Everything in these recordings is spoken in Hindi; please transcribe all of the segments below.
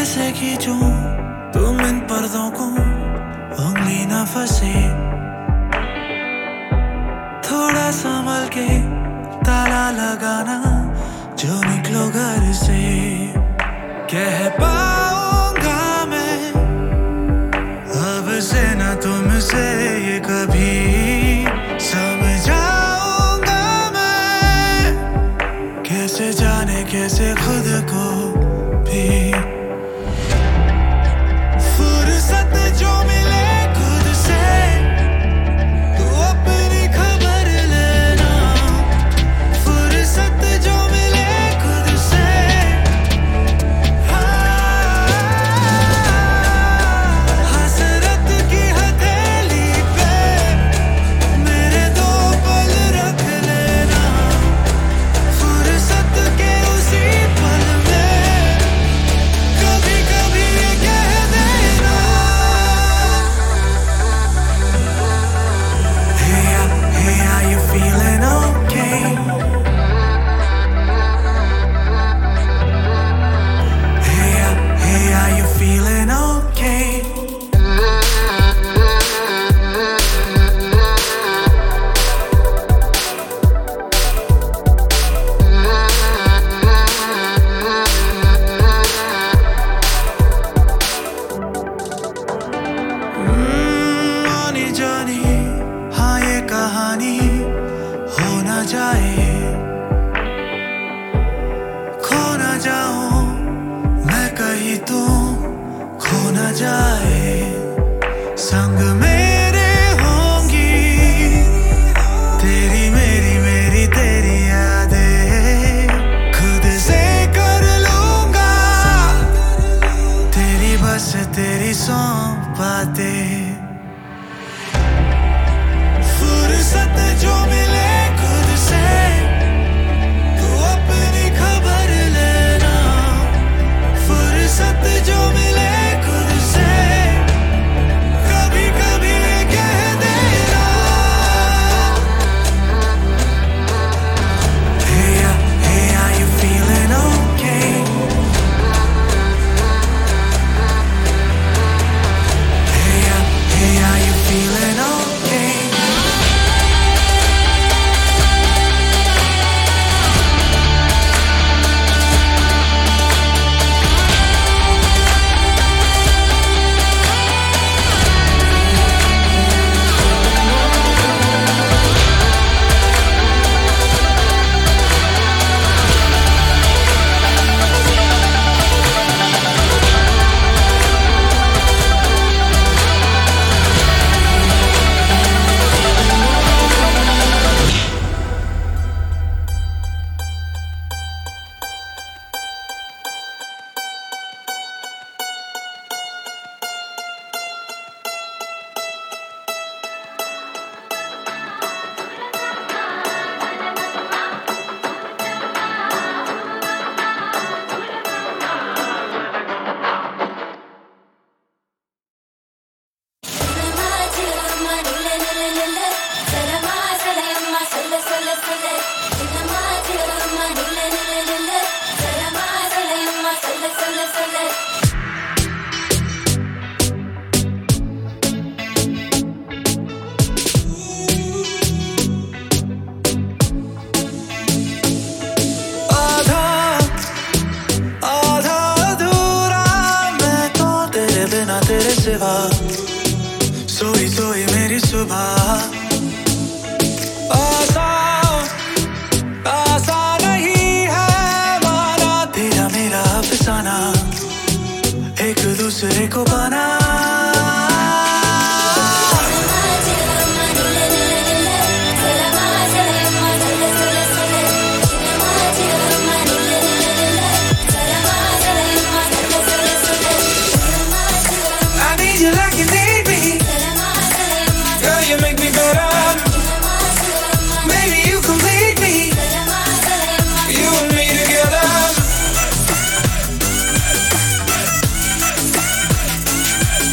कैसे खींचूं तुम इन पर्दों को, उंगली न फंसे। थोड़ा संभल के ताला लगाना, जो निकलो घर से। कह पाऊंगा मैं अब से न तुमसे ये कभी, समझाऊंगा मैं कैसे जाने कैसे खुद को भी। फुर्सत जो मिले खुद से तो अपनी खबर लेना, फुर्सत जो मिले खुद से। हसरत की हथेली पे मेरे दो पल रख लेना, फुर्सत के उसी पल में कभी कभी कह देना। Hey, are you feeling okay? Hey, are you feeling okay? आनी जानी हाँ ये कहानी हो ना जाए, खो ना जाऊं मैं कहीं, तुम खो ना जाए। संग मेरे होंगी तेरी मेरी मेरी तेरी यादें, खुद से कर लूंगा तेरी बस तेरी सौंप बातें। फुर्सत जो मिले खुद से तो अपनी खबर लेना, फुर्सत जो मिले खुद से कभी कभी कह देना। Hey, are you feeling okay? Hey, are you feeling okay? तेरे सिवा सोई सोई मेरी सुबह। आसान नहीं है माना तेरा मेरा अफसाना, एक दूसरे को पाना। You like you need me, girl, you make me better. Maybe you complete me, you and me together.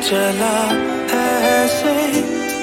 चला है ऐसे